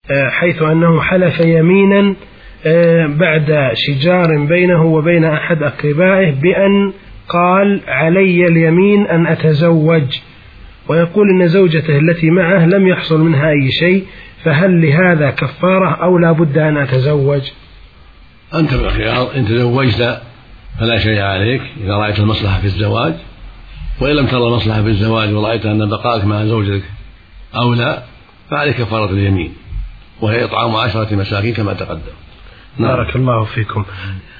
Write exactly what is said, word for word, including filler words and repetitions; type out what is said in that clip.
حيث أنه حلف يمينا بعد شجار بينه وبين أحد أقربائه بأن قال علي اليمين أن أتزوج، ويقول إن زوجته التي معه لم يحصل منها أي شيء، فهل لهذا كفارة أو لا بد أن أتزوج؟ أنت بالخيار، إن تزوجت فلا شيء عليك إذا رأيت المصلحة في الزواج، وإن لم ترى المصلحة في الزواج ورأيت أن بقائك مع زوجتك أولى فعليك كفارة اليمين، وهي إطعام عشرة مساكين كما تقدم. بارك الله فيكم.